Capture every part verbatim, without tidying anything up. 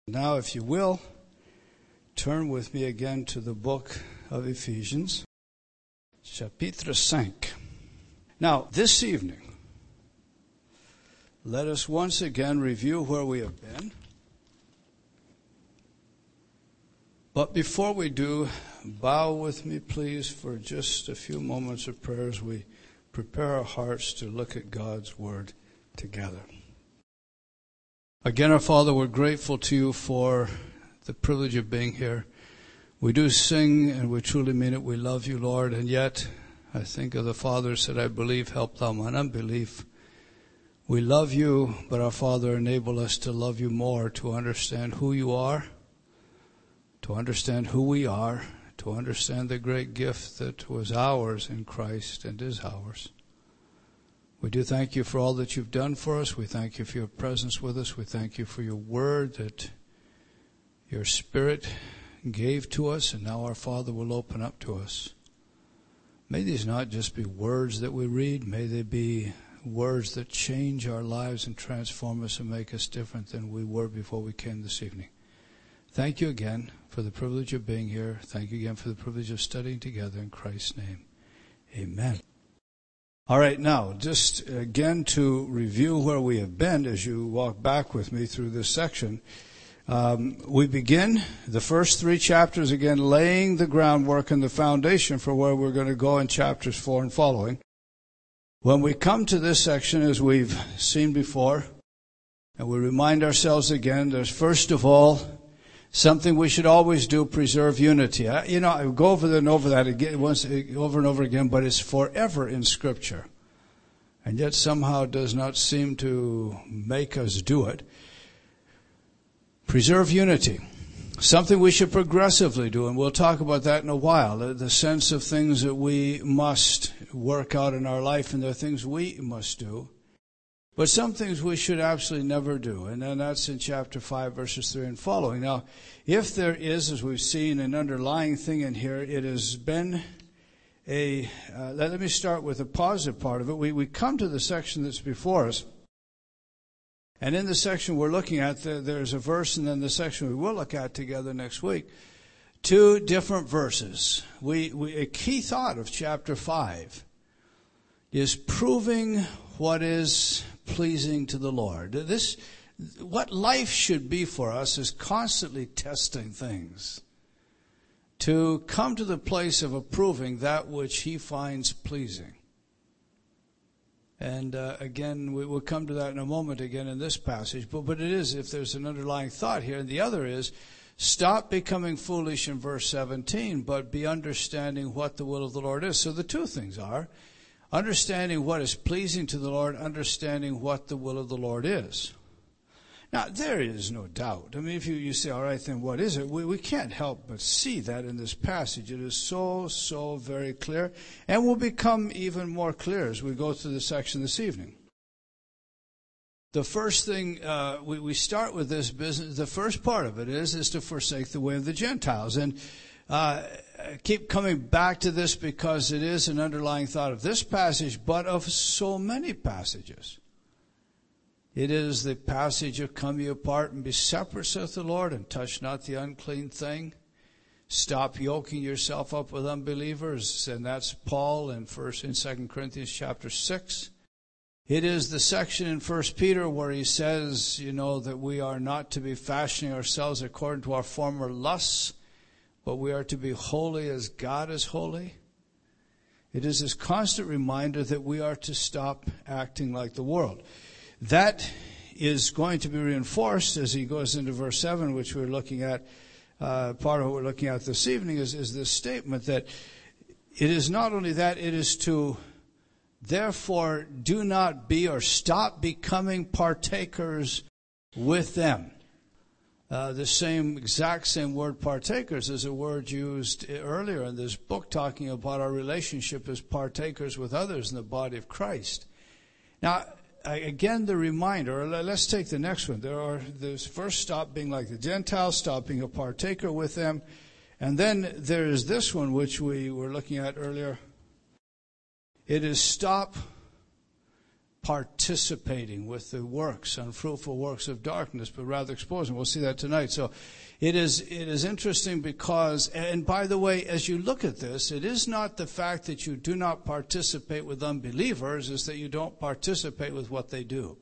Now, if you will, turn with me again to the book of Ephesians, chapitre cinq. Now, this evening, let us once again review where we have been. But before we do, bow with me, please, for just a few moments of prayer as we prepare our hearts to look at God's Word together. Again, our Father, we're grateful to you for the privilege of being here. We do sing, and we truly mean it. We love you, Lord, and yet I think of the Father said, I believe, help thou mine unbelief. We love you, but our Father, enable us to love you more, to understand who you are, to understand who we are, to understand the great gift that was ours in Christ and is ours. We do thank you for all that you've done for us. We thank you for your presence with us. We thank you for your word that your Spirit gave to us, and now our Father will open up to us. May these not just be words that we read. May they be words that change our lives and transform us and make us different than we were before we came this evening. Thank you again for the privilege of being here. Thank you again for the privilege of studying together in Christ's name. Amen. All right, now, just again to review where we have been as you walk back with me through this section. Um, we begin the first three chapters, again, laying the groundwork and the foundation for where we're going to go in chapters four and following. When we come to this section, as we've seen before, and we remind ourselves again, there's first of all something we should always do, preserve unity. I, you know, I go over and over that again, once, over and over again, but it's forever in Scripture. And yet somehow does not seem to make us do it. Preserve unity. Something we should progressively do, and we'll talk about that in a while. The, the sense of things that we must work out in our life, and there are things we must do. But some things we should absolutely never do, and then that's in chapter five, verses three and following. Now, if there is, as we've seen, an underlying thing in here, it has been a, uh, let, let me start with the positive part of it. We, we come to the section that's before us, and in the section we're looking at, the, there's a verse, and then the section we will look at together next week, two different verses. We, we a key thought of chapter five is proving what is pleasing to the Lord. This, what life should be for us is constantly testing things to come to the place of approving that which He finds pleasing. And uh, again, we will come to that in a moment again in this passage. But, but it is, if there's an underlying thought here, and the other is, stop becoming foolish in verse seventeen, but be understanding what the will of the Lord is. So the two things are, understanding what is pleasing to the Lord, understanding what the will of the Lord is. Now, there is no doubt. I mean, if you, you say, all right, then what is it? We, we can't help but see that in this passage. It is so, so very clear, and will become even more clear as we go through the section this evening. The first thing, uh, we, we start with this business, the first part of it is, is to forsake the way of the Gentiles. And Uh, I keep coming back to this because it is an underlying thought of this passage, but of so many passages. It is the passage of come ye apart and be separate, saith the Lord, and touch not the unclean thing. Stop yoking yourself up with unbelievers, and that's Paul in first in Second Corinthians chapter six. It is the section in First Peter where he says, you know, that we are not to be fashioning ourselves according to our former lusts, but we are to be holy as God is holy. It is this constant reminder that we are to stop acting like the world. That is going to be reinforced as he goes into verse seven, which we're looking at. Uh, part of what we're looking at this evening is, is this statement that it is not only that, it is to therefore do not be or stop becoming partakers with them. Uh, the same, exact same word partakers is a word used earlier in this book talking about our relationship as partakers with others in the body of Christ. Now, again, the reminder, let's take the next one. There are, there's first stop being like the Gentiles, stop being a partaker with them. And then there is this one, which we were looking at earlier. It is stop participating with the works, unfruitful works of darkness, but rather exposing. We'll see that tonight. So it is, it is interesting because, and by the way, as you look at this, it is not the fact that you do not participate with unbelievers, it's that you don't participate with what they do.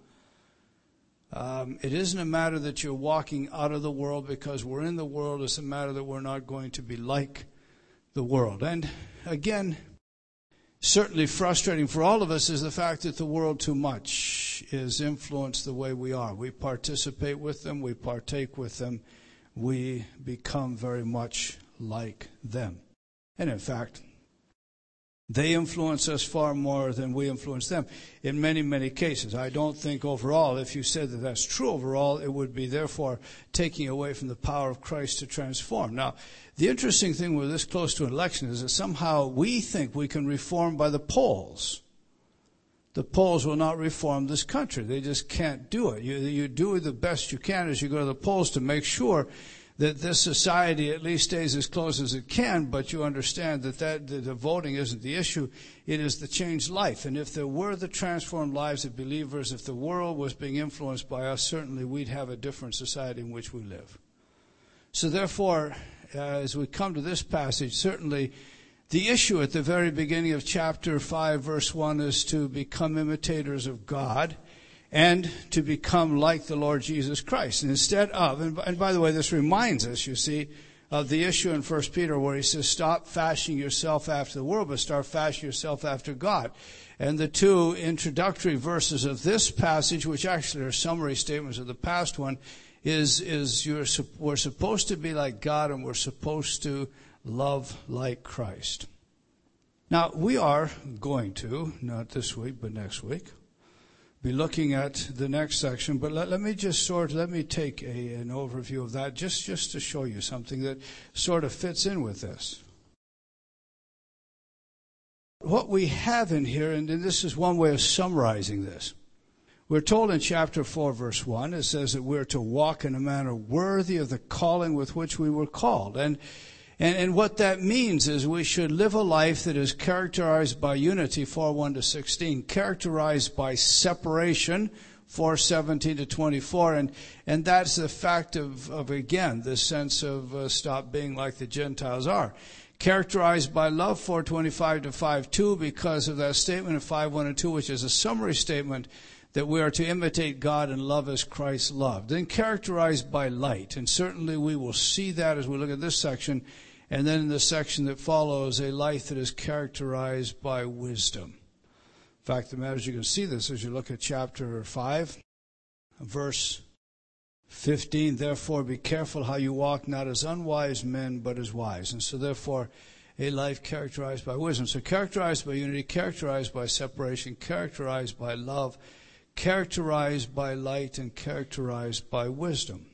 Um, it isn't a matter that you're walking out of the world because we're in the world. It's a matter that we're not going to be like the world. And again, certainly frustrating for all of us is the fact that the world too much is influenced the way we are. We participate with them. We partake with them. We become very much like them. And in fact, they influence us far more than we influence them in many, many cases. I don't think overall, if you said that that's true overall, it would be therefore taking away from the power of Christ to transform. Now, the interesting thing with this close to an election is that somehow we think we can reform by the polls. The polls will not reform this country. They just can't do it. You, you do the best you can as you go to the polls to make sure that this society at least stays as close as it can, but you understand that, that the voting isn't the issue. It is the changed life. And if there were the transformed lives of believers, if the world was being influenced by us, certainly we'd have a different society in which we live. So therefore, uh, as we come to this passage, certainly the issue at the very beginning of chapter five, verse one, is to become imitators of God and to become like the Lord Jesus Christ. And instead of, and, and by the way, this reminds us, you see, of the issue in First Peter where he says, stop fashioning yourself after the world, but start fashioning yourself after God. And the two introductory verses of this passage, which actually are summary statements of the past one, is, is you're, we're supposed to be like God and we're supposed to love like Christ. Now, we are going to, not this week, but next week, be looking at the next section, but let, let me just sort, let me take a, an overview of that just, just to show you something that sort of fits in with this. What we have in here, and this is one way of summarizing this, we're told in chapter four, verse one, it says that we're to walk in a manner worthy of the calling with which we were called. And And, and what that means is we should live a life that is characterized by unity, four one to sixteen, characterized by separation, four seventeen to twenty-four, and, and that's the fact of, of again, this sense of uh, stop being like the Gentiles are. Characterized by love, four twenty-five to five two, because of that statement of five one and two, which is a summary statement that we are to imitate God and love as Christ loved. Then characterized by light, and certainly we will see that as we look at this section. And then in the section that follows, a life that is characterized by wisdom. In fact, the matter is you can see this as you look at chapter five, verse fifteen. Therefore, be careful how you walk, not as unwise men, but as wise. And so therefore, a life characterized by wisdom. So characterized by unity, characterized by separation, characterized by love, characterized by light, and characterized by wisdom.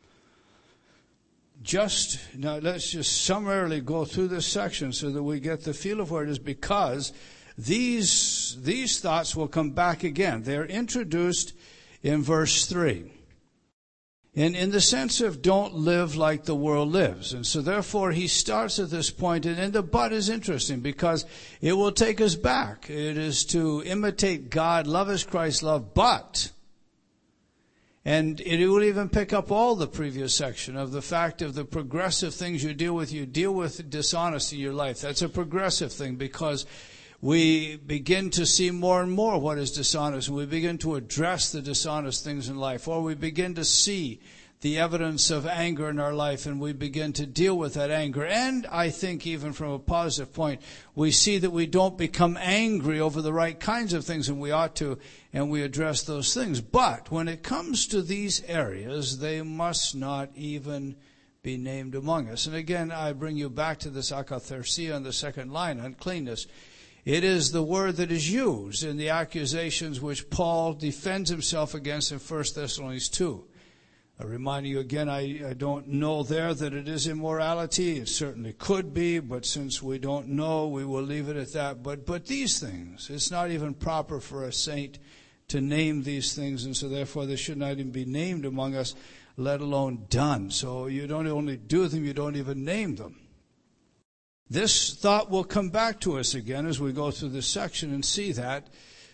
Just, now let's just summarily go through this section so that we get the feel of where it is, because these, these thoughts will come back again. They're introduced in verse three. In, in the sense of don't live like the world lives. And so therefore he starts at this point, and, and the but is interesting because it will take us back. It is to imitate God, love as Christ loved, but, and it will even pick up all the previous section of the fact of the progressive things you deal with. You deal with dishonesty in your life. That's a progressive thing because we begin to see more and more what is dishonest, and we begin to address the dishonest things in life, or we begin to see the evidence of anger in our life, and we begin to deal with that anger. And I think even from a positive point, we see that we don't become angry over the right kinds of things, and we ought to, and we address those things. But when it comes to these areas, they must not even be named among us. And again, I bring you back to this akatharsia on the second line, uncleanness. It is the word that is used in the accusations which Paul defends himself against in First Thessalonians two. I remind you again, I, I don't know there that it is immorality. It certainly could be, but since we don't know, we will leave it at that. But, but these things, it's not even proper for a saint to name these things, and so therefore they should not even be named among us, let alone done. So you don't only do them, you don't even name them. This thought will come back to us again as we go through this section and see that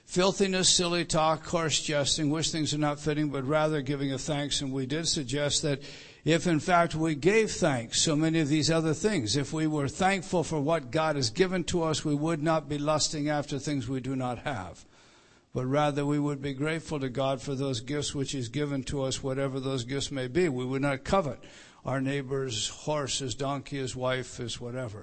filthiness, silly talk, coarse jesting, which things are not fitting, but rather giving of thanks. And we did suggest that if in fact we gave thanks, so many of these other things, if we were thankful for what God has given to us, we would not be lusting after things we do not have. But rather we would be grateful to God for those gifts which He's given to us, whatever those gifts may be. We would not covet our neighbor's horse, his donkey, his wife, his whatever.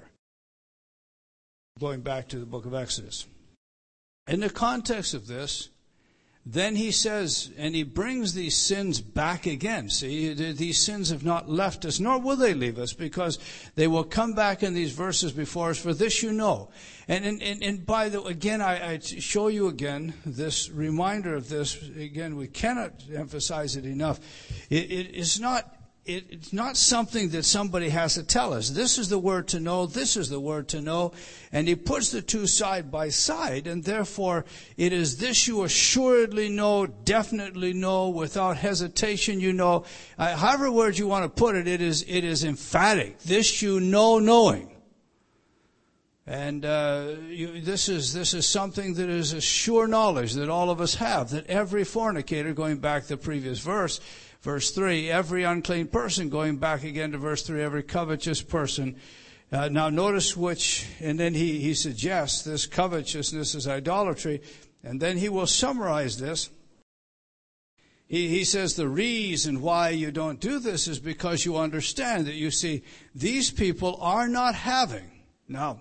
Going back to the book of Exodus. In the context of this, then he says, and he brings these sins back again. See, these sins have not left us, nor will they leave us, because they will come back in these verses before us. For this you know. And, and, and, and by the, again, I, I show you again this reminder of this. Again, we cannot emphasize it enough. It, it is not It, it's not something that somebody has to tell us. This is the word to know. This is the word to know. And he puts the two side by side. And therefore, it is this you assuredly know, definitely know, without hesitation you know. Uh, however word you want to put it, it is, it is emphatic. This you know knowing. And uh, you, this is this is something that is a sure knowledge that all of us have. That every fornicator, going back to the previous verse, Verse three, every unclean person, going back again to verse three, every covetous person. Uh, now notice which, and then he, he suggests this covetousness is idolatry, and then he will summarize this. He, he says the reason why you don't do this is because you understand that, you see, these people are not having. Now,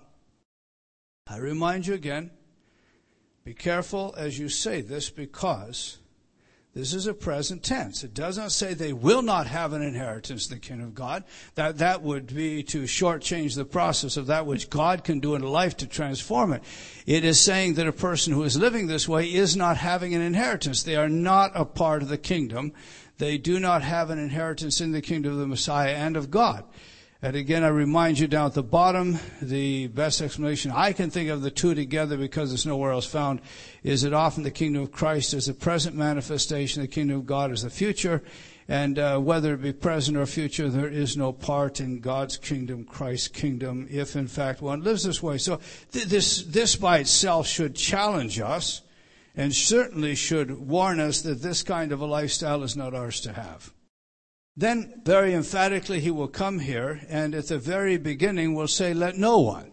I remind you again, be careful as you say this, because this is a present tense. It does not say they will not have an inheritance in the kingdom of God. That that would be to shortchange the process of that which God can do in a life to transform it. It is saying that a person who is living this way is not having an inheritance. They are not a part of the kingdom. They do not have an inheritance in the kingdom of the Messiah and of God. And again, I remind you down at the bottom, the best explanation I can think of the two together, because it's nowhere else found, is that often the kingdom of Christ is the present manifestation, the kingdom of God is the future, and uh, whether it be present or future, there is no part in God's kingdom, Christ's kingdom, if in fact one lives this way. So th- this this by itself should challenge us, and certainly should warn us that this kind of a lifestyle is not ours to have. Then, very emphatically, he will come here, and at the very beginning will say, let no one.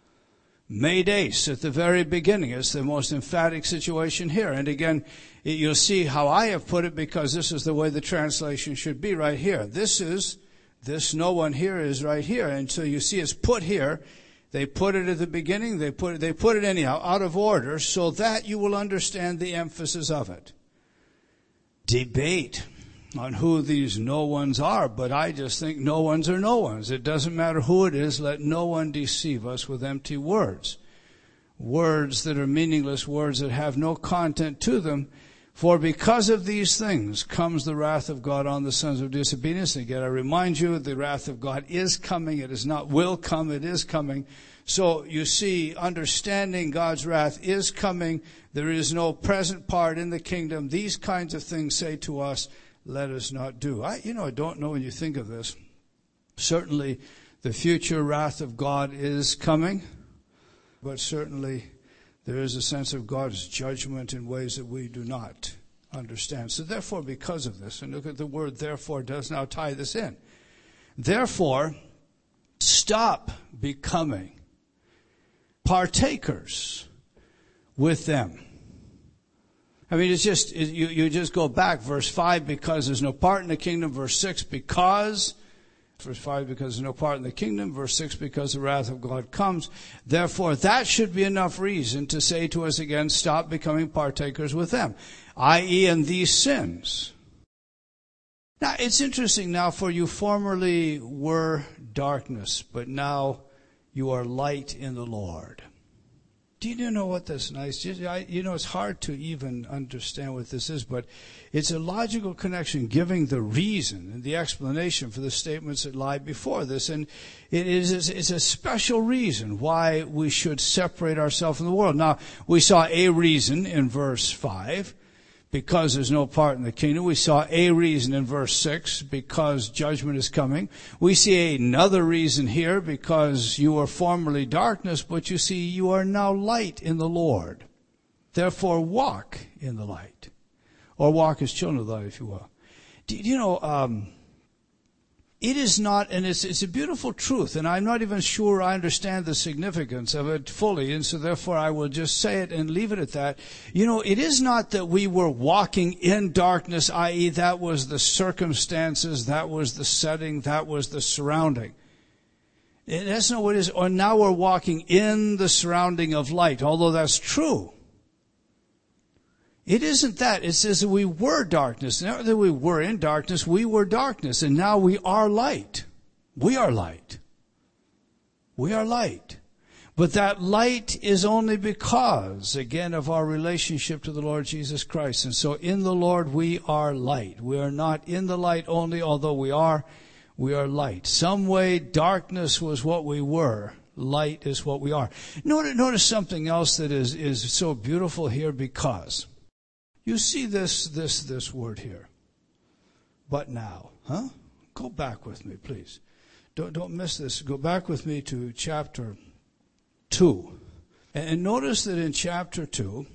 Medes, at the very beginning, is the most emphatic situation here. And again, you'll see how I have put it, because this is the way the translation should be right here. This is, this no one here is right here. And so you see it's put here. They put it at the beginning, they put it, they put it anyhow, out of order, so that you will understand the emphasis of it. Debate on who these no ones are, but I just think no ones are no ones. It doesn't matter who it is. Let no one deceive us with empty words. Words that are meaningless, words that have no content to them. For because of these things comes the wrath of God on the sons of disobedience. Again, I remind you, the wrath of God is coming. It is not will come, it is coming. So you see, understanding God's wrath is coming. There is no present part in the kingdom. These kinds of things say to us, let us not do. I, you know, I don't know when you think of this. Certainly, the future wrath of God is coming, but certainly there is a sense of God's judgment in ways that we do not understand. So therefore, because of this, and look at the word therefore does now tie this in. Therefore, stop becoming partakers with them. I mean, it's just, it, you, you just go back. Verse five, because there's no part in the kingdom. Verse six, because. Verse five, because there's no part in the kingdom. Verse six, because the wrath of God comes. Therefore, that should be enough reason to say to us again, stop becoming partakers with them, that is in these sins. Now, it's interesting now, for you formerly were darkness, but now you are light in the Lord. Do you know what that's nice? You know, it's hard to even understand what this is, but it's a logical connection, giving the reason and the explanation for the statements that lie before this. And it is it's a special reason why we should separate ourselves from the world. Now, we saw a reason in verse five, because there's no part in the kingdom. We saw a reason in verse six, because judgment is coming. We see another reason here, because you were formerly darkness, but you see you are now light in the Lord. Therefore walk in the light. Or walk as children of the light, if you will. Do you know, um, it is not, and it's, it's a beautiful truth, and I'm not even sure I understand the significance of it fully, and so therefore I will just say it and leave it at that. You know, it is not that we were walking in darkness, that is that was the circumstances, that was the setting, that was the surrounding. That's not what it is. Or now we're walking in the surrounding of light, although that's true. It isn't that. It says that we were darkness. Not that we were in darkness, we were darkness, and now we are light. We are light. We are light. But that light is only because, again, of our relationship to the Lord Jesus Christ. And so in the Lord we are light. We are not in the light only, although we are, we are light. Some way darkness was what we were. Light is what we are. Notice, notice something else that is, is so beautiful here, because you see this, this, this word here. But now, huh? Go back with me, please. Don't, don't miss this. Go back with me to chapter two. And notice that in chapter two,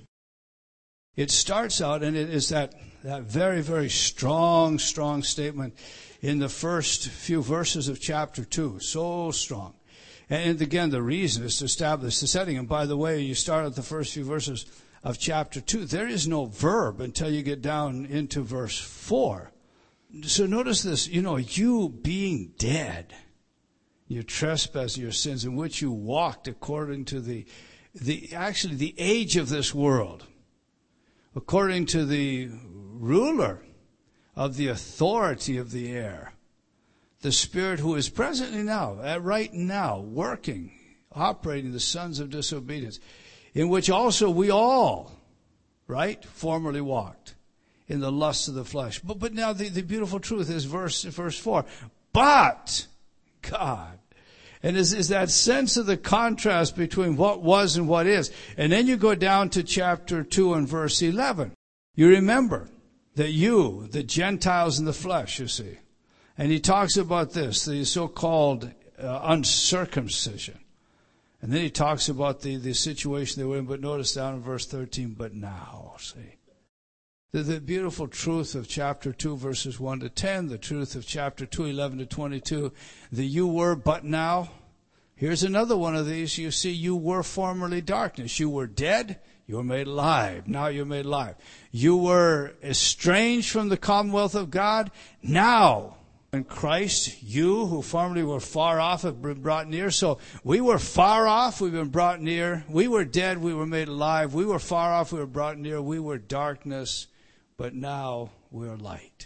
it starts out, and it is that, that very, very strong, strong statement in the first few verses of chapter two. So strong. And again, the reason is to establish the setting. And by the way, you start at the first few verses of chapter two. There is no verb until you get down into verse four. So notice this, you know, you being dead, your trespass, your sins, in which you walked according to the, the, actually the age of this world, according to the ruler of the authority of the air, the Spirit who is presently now, right now, working, operating the sons of disobedience, in which also we all, right, formerly walked in the lusts of the flesh. But but now the, the beautiful truth is verse verse four. But God. And is, is that sense of the contrast between what was and what is. And then you go down to chapter two and verse eleven. You remember that you, the Gentiles in the flesh, you see. And he talks about this, the so-called uh, uncircumcision. And then he talks about the, the situation they were in, but notice down in verse thirteen, but now, see. The, the beautiful truth of chapter two, verses one to ten, the truth of chapter two, eleven to twenty-two, the you were, but now. Here's another one of these. You see, you were formerly darkness. You were dead. You were made alive. Now you're made alive. You were estranged from the commonwealth of God. Now, in Christ, you who formerly were far off have been brought near. So we were far off, we've been brought near. We were dead, we were made alive. We were far off, we were brought near. We were darkness, but now we are light.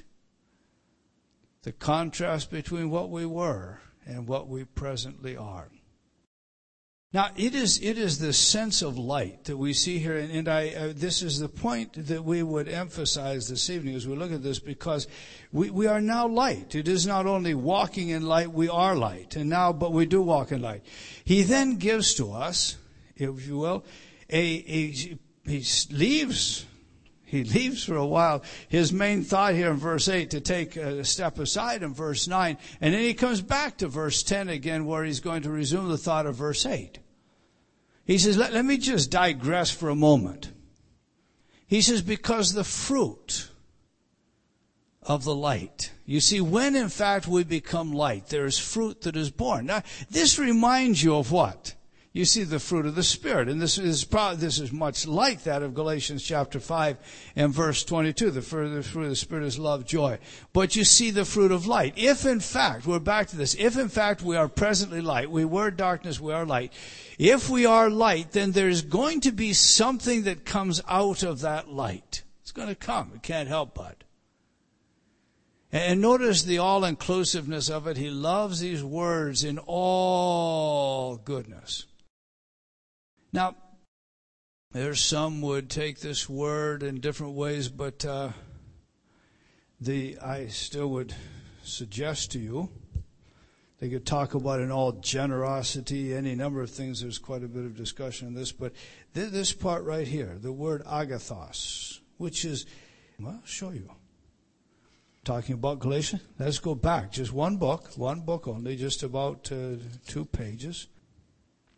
The contrast between what we were and what we presently are. Now, it is it is the sense of light that we see here, and, and I uh, this is the point that we would emphasize this evening as we look at this, because we, we are now light. It is not only walking in light, we are light, and now, but we do walk in light. He then gives to us, if you will, a, a he leaves he leaves for a while his main thought here in verse eight to take a step aside in verse nine, and then he comes back to verse ten again, where he's going to resume the thought of verse eight. He says, let, let me just digress for a moment. He says, because the fruit of the light. You see, when in fact we become light, there is fruit that is born. Now, this reminds you of what? You see the fruit of the Spirit. And this is probably, this is much like that of Galatians chapter five and verse twenty-two. The fruit of the Spirit is love, joy. But you see the fruit of light. If in fact, we're back to this, if in fact we are presently light, we were darkness, we are light. If we are light, then there's going to be something that comes out of that light. It's going to come. It can't help but. And notice the all-inclusiveness of it. He loves these words in all goodness. Now, there's some would take this word in different ways, but uh, the I still would suggest to you, they could talk about in all generosity, any number of things. There's quite a bit of discussion on this, but th- this part right here, the word agathos, which is, well, I'll show you. Talking about Galatians, let's go back. Just one book, one book only, just about uh, two pages.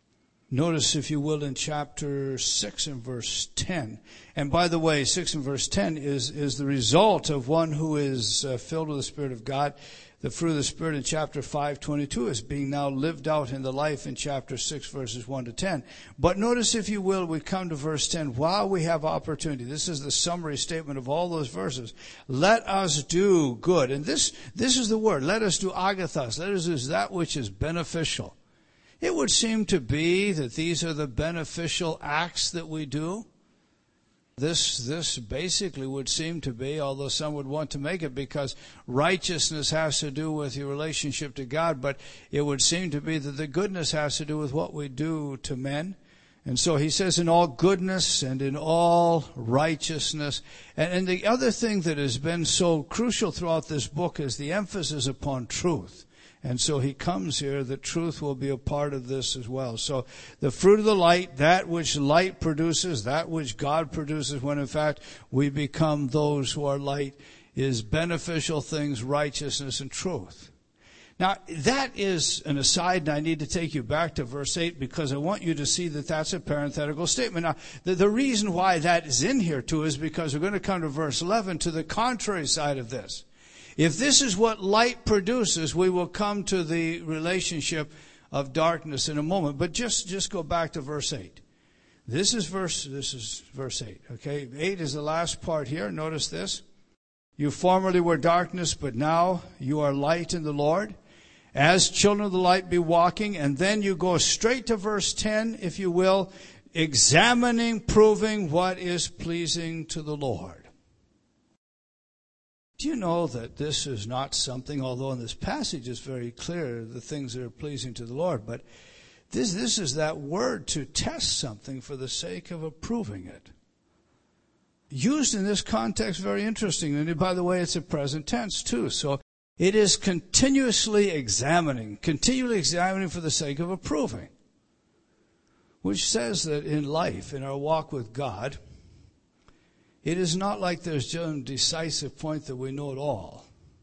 Notice, if you will, in chapter six and verse ten. And by the way, six and verse ten is, is the result of one who is uh, filled with the Spirit of God. The fruit of the Spirit in chapter five, twenty-two is being now lived out in the life in chapter six, verses one to ten. But notice, if you will, we come to verse ten. While we have opportunity, this is the summary statement of all those verses. Let us do good. And this, this is the word. Let us do agathos. Let us do that which is beneficial. It would seem to be that these are the beneficial acts that we do. This, this basically would seem to be, although some would want to make it because righteousness has to do with your relationship to God, but it would seem to be that the goodness has to do with what we do to men. And so he says, in all goodness and in all righteousness. And, and the other thing that has been so crucial throughout this book is the emphasis upon truth. And so he comes here that truth will be a part of this as well. So the fruit of the light, that which light produces, that which God produces, when in fact we become those who are light, is beneficial things, righteousness, and truth. Now, that is an aside, and I need to take you back to verse eight because I want you to see that that's a parenthetical statement. Now, the, the reason why that is in here too is because we're going to come to verse eleven, to the contrary side of this. If this is what light produces, we will come to the relationship of darkness in a moment. But just, just go back to verse eight. This is verse, this is verse eight, okay? eight is the last part here. Notice this. You formerly were darkness, but now you are light in the Lord. As children of the light be walking. And then you go straight to verse ten, if you will, examining, proving what is pleasing to the Lord. Do you know that this is not something, although in this passage it's very clear the things that are pleasing to the Lord, but this, this is that word to test something for the sake of approving it. Used in this context, very interesting. And by the way, it's a present tense too. So it is continuously examining, continually examining for the sake of approving. Which says that in life, in our walk with God, it is not like there's just a decisive point that we know it all.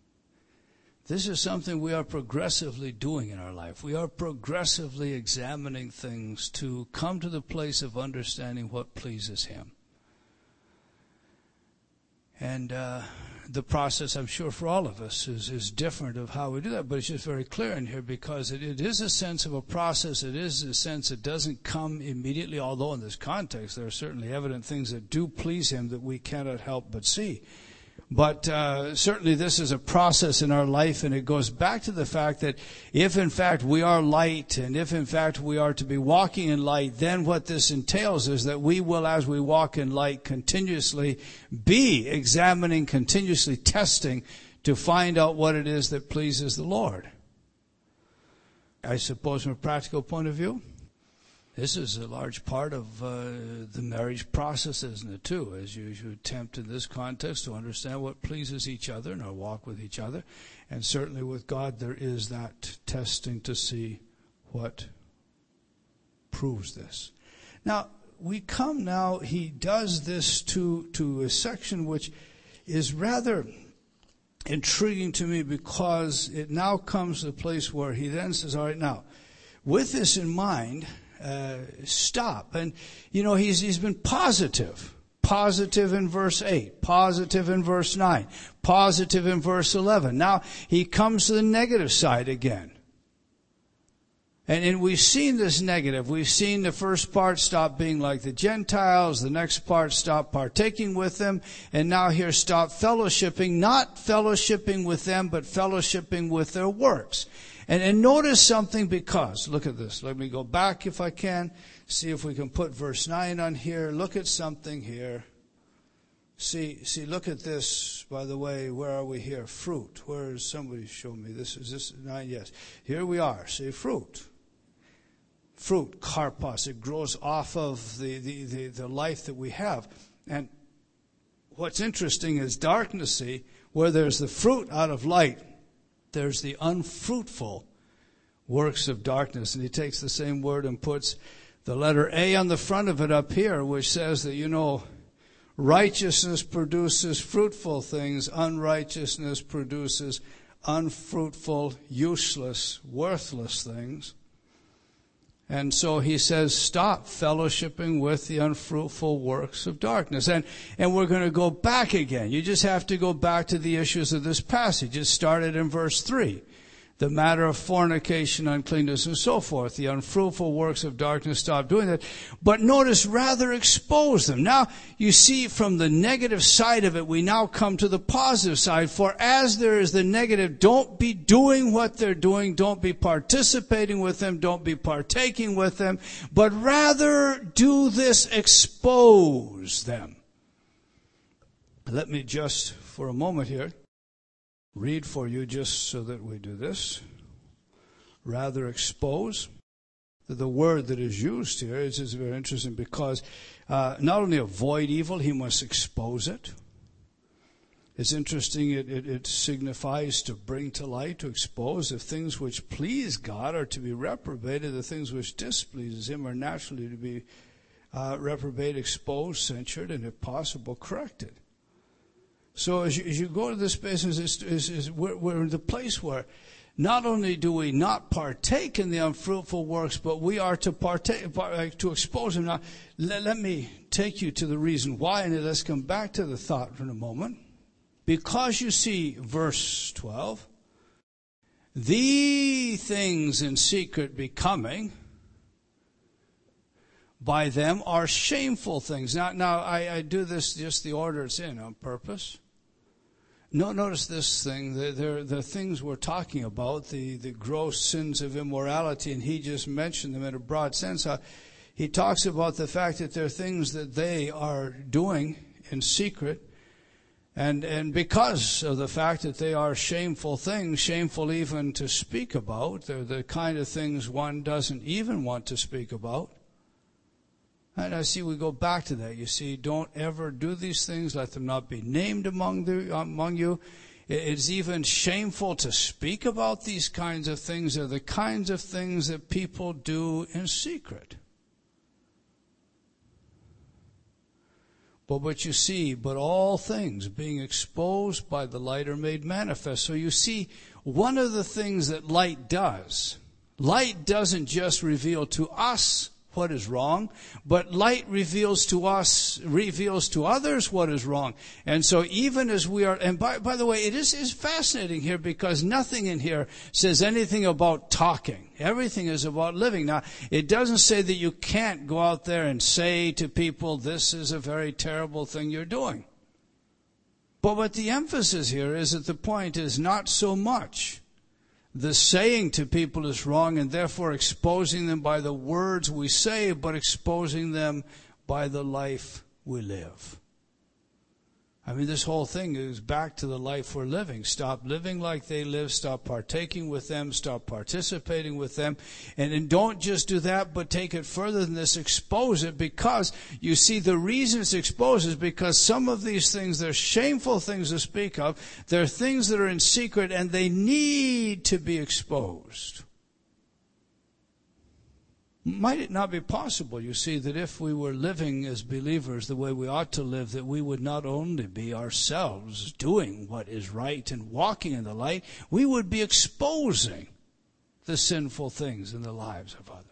This is something we are progressively doing in our life. We are progressively examining things to come to the place of understanding what pleases Him. And uh, the process, I'm sure, for all of us is, is different of how we do that. But it's just very clear in here because it, it is a sense of a process. It is a sense that doesn't come immediately, although in this context there are certainly evident things that do please Him that we cannot help but see. But uh, certainly this is a process in our life, and it goes back to the fact that if in fact we are light, and if in fact we are to be walking in light, then what this entails is that we will, as we walk in light, continuously be examining, continuously testing to find out what it is that pleases the Lord. I suppose from a practical point of view, this is a large part of uh, the marriage process, isn't it, too, as you, you attempt in this context to understand what pleases each other in our walk with each other. And certainly with God, there is that testing to see what proves this. Now, we come now, he does this to, to a section which is rather intriguing to me because it now comes to the place where he then says, all right, now, with this in mind, Uh, stop. And, you know, he's, he's been positive. Positive in verse eight. Positive in verse nine. Positive in verse eleven. Now, he comes to the negative side again. And, and we've seen this negative. We've seen the first part stop being like the Gentiles. The next part stop partaking with them. And now here stop fellowshipping. Not fellowshipping with them, but fellowshipping with their works. And, and notice something because, look at this. Let me go back if I can. See if we can put verse nine on here. Look at something here. See, see, look at this, by the way. Where are we here? Fruit. Where is somebody show me? This is this nine? Yes. Here we are. See, fruit. Fruit, karpos. It grows off of the, the, the, the life that we have. And what's interesting is darkness, see, where there's the fruit out of light, there's the unfruitful works of darkness. And he takes the same word and puts the letter A on the front of it up here, which says that, you know, righteousness produces fruitful things. Unrighteousness produces unfruitful, useless, worthless things. And so he says, stop fellowshipping with the unfruitful works of darkness. And, and we're going to go back again. You just have to go back to the issues of this passage. It started in verse three. The matter of fornication, uncleanness, and so forth. The unfruitful works of darkness, stop doing that. But notice, rather expose them. Now, you see, from the negative side of it, we now come to the positive side. For as there is the negative, don't be doing what they're doing. Don't be participating with them. Don't be partaking with them. But rather do this, expose them. Let me just, for a moment here, read for you just so that we do this. Rather expose. The word that is used here is, is very interesting because uh, not only avoid evil, he must expose it. It's interesting, it, it, it signifies to bring to light, to expose. The things which please God are to be reprobated. The things which displeases him are naturally to be uh, reprobated, exposed, censured, and if possible, corrected. So as you, as you go to this business, is, is, is we're, we're in the place where not only do we not partake in the unfruitful works, but we are to partake, to expose them. Now, let, let me take you to the reason why, and let's come back to the thought for a moment. Because you see, verse twelve, the things in secret becoming by them are shameful things. Now, now I, I do this just the order it's in on purpose. No, notice this thing, the, the, the things we're talking about, the, the gross sins of immorality, and he just mentioned them in a broad sense. Uh, he talks about the fact that there are things that they are doing in secret, and, and because of the fact that they are shameful things, shameful even to speak about, they're the kind of things one doesn't even want to speak about. And I see we go back to that. You see, don't ever do these things. Let them not be named among the, among you. It's even shameful to speak about these kinds of things. They're the kinds of things that people do in secret. But what you see, but all things being exposed by the light are made manifest. So you see, one of the things that light does, light doesn't just reveal to us what is wrong, but light reveals to us, reveals to others what is wrong. And so even as we are, and by, by the way, it is, is fascinating here because nothing in here says anything about talking. Everything is about living. Now, it doesn't say that you can't go out there and say to people, this is a very terrible thing you're doing. But what the emphasis here is that the point is not so much the saying to people is wrong and therefore exposing them by the words we say, but exposing them by the life we live. I mean, this whole thing is back to the life we're living. Stop living like they live. Stop partaking with them. Stop participating with them. And, and don't just do that, but take it further than this. Expose it, because you see the reason it's exposed is because some of these things, they're shameful things to speak of. They're things that are in secret and they need to be exposed. Might it not be possible, you see, that if we were living as believers the way we ought to live, that we would not only be ourselves doing what is right and walking in the light, we would be exposing the sinful things in the lives of others.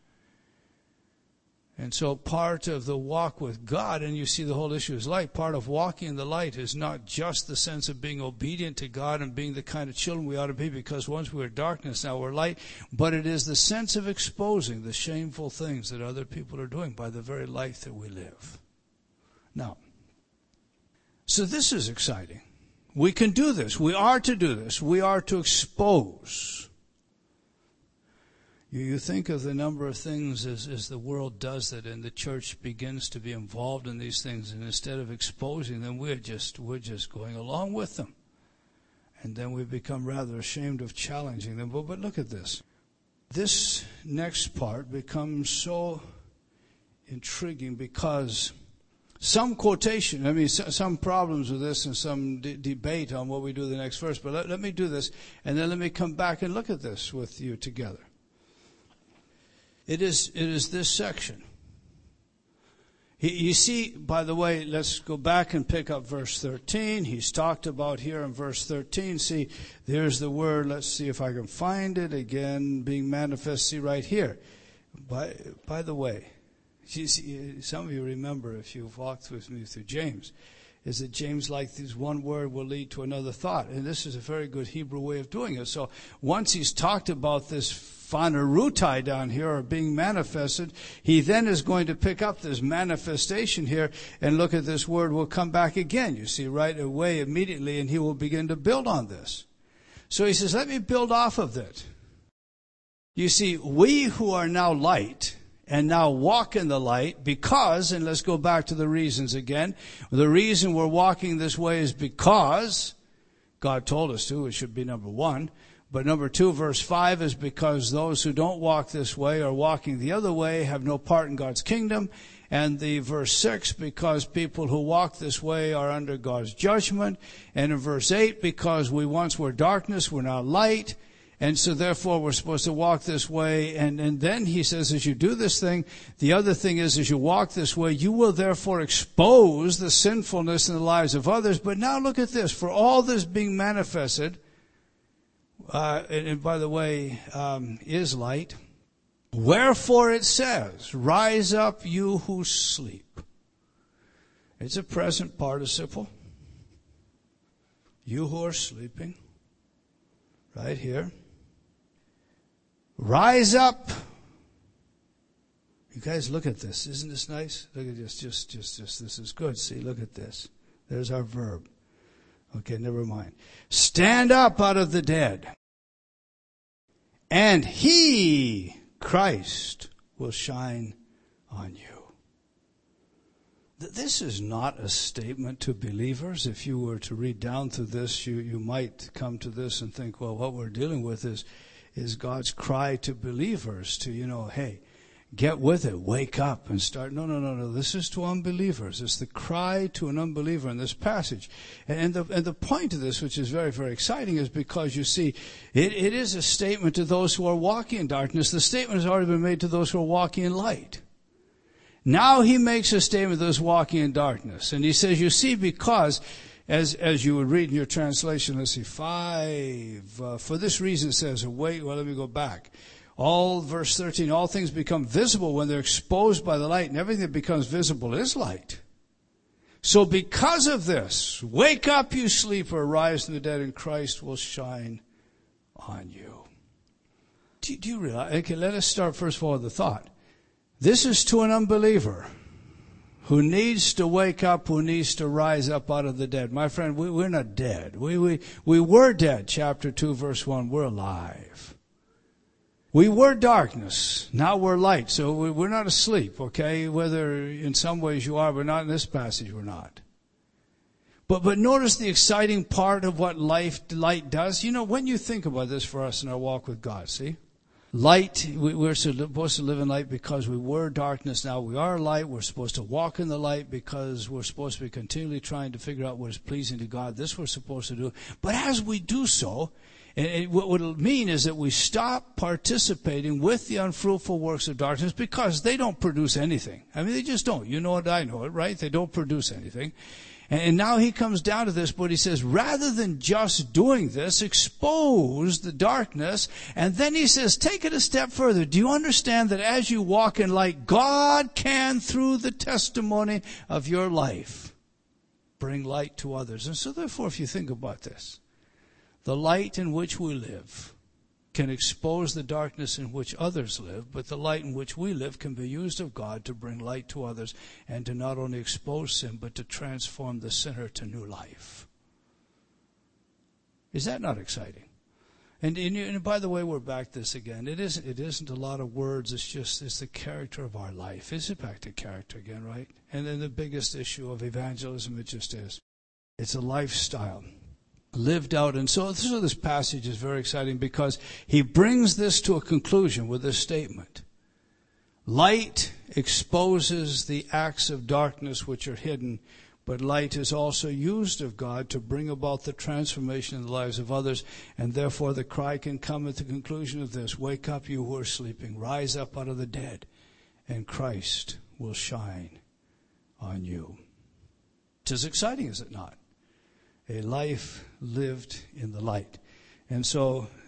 And so part of the walk with God, and you see the whole issue is light, part of walking in the light is not just the sense of being obedient to God and being the kind of children we ought to be, because once we were darkness, now we're light, but it is the sense of exposing the shameful things that other people are doing by the very life that we live. Now, so this is exciting. We can do this. We are to do this. We are to expose. You, you think of the number of things as, as the world does it, and the church begins to be involved in these things, and instead of exposing them, we're just we're just going along with them. And then we become rather ashamed of challenging them. But, but look at this. This next part becomes so intriguing because some quotation, I mean, some problems with this and some de- debate on what we do the next verse. But let, let me do this, and then let me come back and look at this with you together. It is, it is this section. He, you see, by the way, let's go back and pick up verse thirteen. He's talked about here in verse thirteen. See, there's the word. Let's see if I can find it again, being manifest. See right here. By, by the way, you see, some of you remember, if you've walked with me through James, is that James, like this one word, will lead to another thought. And this is a very good Hebrew way of doing it. So once he's talked about this phanerutai down here, or being manifested, he then is going to pick up this manifestation here and look at this word will come back again, you see, right away immediately, and he will begin to build on this. So he says, let me build off of that. You see, we who are now light and now walk in the light because, and let's go back to the reasons again, the reason we're walking this way is because God told us to. It should be number one. But number two, verse five, is because those who don't walk this way or walking the other way have no part in God's kingdom. And the verse six, because people who walk this way are under God's judgment. And in verse eight, because we once were darkness, we're now light. And so therefore we're supposed to walk this way. And, and then he says, as you do this thing, the other thing is, as you walk this way, you will therefore expose the sinfulness in the lives of others. But now look at this. For all this being manifested, uh, and, and by the way, um, is light. Wherefore it says, rise up you who sleep. It's a present participle. You who are sleeping. Right here. Rise up. You guys look at this. Isn't this nice? Look at this. Just, just, just, this is good. See, look at this. There's our verb. Okay, never mind. Stand up out of the dead. And he, Christ, will shine on you. This is not a statement to believers. If you were to read down through this, you, you might come to this and think, well, what we're dealing with is, is God's cry to believers to, you know, hey, get with it, wake up and start. No, no, no, no. This is to unbelievers. It's the cry to an unbeliever in this passage. And, and, the, and the point of this, which is very, very exciting, is because you see, it, it is a statement to those who are walking in darkness. The statement has already been made to those who are walking in light. Now he makes a statement to those walking in darkness. And he says, you see, because, as as you would read in your translation, let's see, five, uh, for this reason it says, wait, well, let me go back. All, verse thirteen, all things become visible when they're exposed by the light, and everything that becomes visible is light. So because of this, wake up, you sleeper, rise from the dead, and Christ will shine on you. Do, do you realize? Okay, let us start first of all with the thought. This is to an unbeliever who needs to wake up, who needs to rise up out of the dead. My friend, we, we're not dead. We, we, we were dead, chapter two, verse one. We're alive. We were darkness. Now we're light. So we, we're not asleep, okay? Whether in some ways you are, but not in this passage, we're not. But, but notice the exciting part of what life, light does. You know, when you think about this for us in our walk with God, see? Light, we're supposed to live in light because we were darkness. Now we are light. We're supposed to walk in the light because we're supposed to be continually trying to figure out what is pleasing to God. This we're supposed to do. But as we do so, and it, what it'll mean is that we stop participating with the unfruitful works of darkness because they don't produce anything. I mean, they just don't. You know it, I know it, right? They don't produce anything. And now he comes down to this, but he says, rather than just doing this, expose the darkness. And then he says, take it a step further. Do you understand that as you walk in light, God can, through the testimony of your life, bring light to others? And so therefore, if you think about this, the light in which we live can expose the darkness in which others live, but the light in which we live can be used of God to bring light to others and to not only expose sin, but to transform the sinner to new life. Is that not exciting? And, and, and by the way, we're back to this again. It isn't, it isn't a lot of words. It's just, it's the character of our life. Is it back to character again, right? And then the biggest issue of evangelism, it just is. It's a lifestyle lived out. And so, so this passage is very exciting because he brings this to a conclusion with this statement. Light exposes the acts of darkness which are hidden, but light is also used of God to bring about the transformation in the lives of others. And therefore the cry can come at the conclusion of this: wake up, you who are sleeping, rise up out of the dead, and Christ will shine on you. It is exciting, is it not? A life lived in the light. And so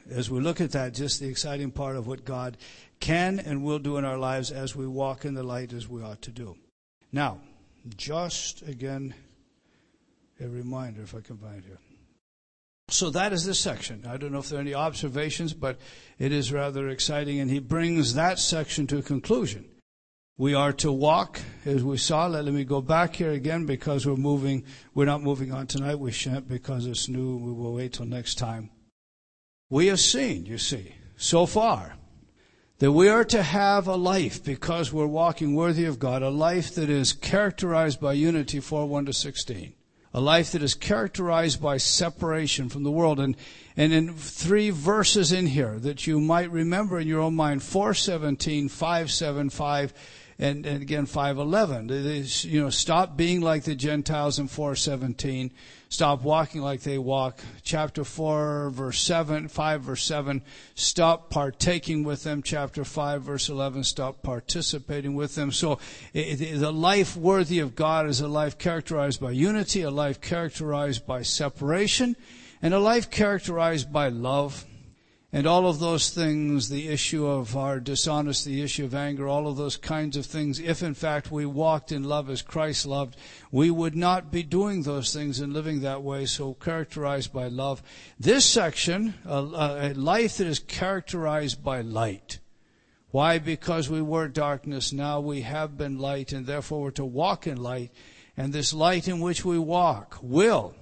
as we look at that, just the exciting part of what God can and will do in our lives as we walk in the light as we ought to do. Now, just again, a reminder, if I can find it here. So that is this section. I don't know if there are any observations, but it is rather exciting, and he brings that section to a conclusion. We are to walk, as we saw. Let, let me go back here again, because we're moving. We're not moving on tonight. We shan't, because it's new. We will wait till next time. We have seen, you see, so far, that we are to have a life, because we're walking worthy of God, a life that is characterized by unity, four one to sixteen. A life that is characterized by separation from the world. And, and in three verses in here that you might remember in your own mind, four seventeen, five seven, five, and, and again five eleven. You know, stop being like the Gentiles in four seventeen. Stop walking like they walk. Chapter four, verse seven, five, verse seven. Stop partaking with them. Chapter five, verse eleven. Stop participating with them. So it, the life worthy of God is a life characterized by unity, a life characterized by separation, and a life characterized by love. And all of those things, the issue of our dishonesty, the issue of anger, all of those kinds of things, if in fact we walked in love as Christ loved, we would not be doing those things and living that way, so characterized by love. This section, a, a life that is characterized by light. Why? Because we were darkness, now we have been light, and therefore we're to walk in light. And this light in which we walk will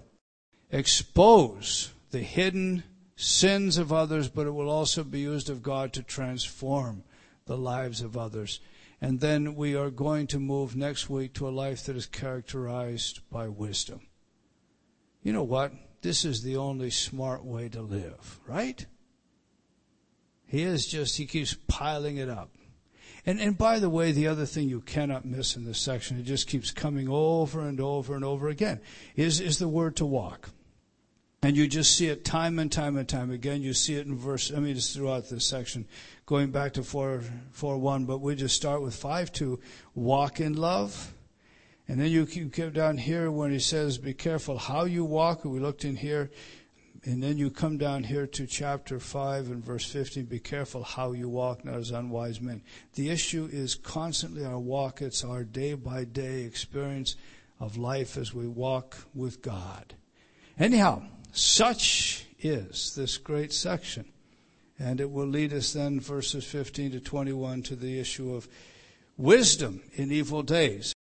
expose the hidden sins of others, but it will also be used of God to transform the lives of others. And then we are going to move next week to a life that is characterized by wisdom. You know what? This is the only smart way to live, right? He is just, he keeps piling it up. And, and by the way, the other thing you cannot miss in this section, it just keeps coming over and over and over again, is, is the word to walk. And you just see it time and time and time again. You see it in verse, I mean, it's throughout this section, going back to four, four, one, but we just start with five, two, walk in love. And then you come down here when he says, be careful how you walk. We looked in here. And then you come down here to chapter five and verse fifteen, be careful how you walk, not as unwise men. The issue is constantly our walk. It's our day by day experience of life as we walk with God. Anyhow, such is this great section. And it will lead us then, verses fifteen to twenty-one, to the issue of wisdom in evil days.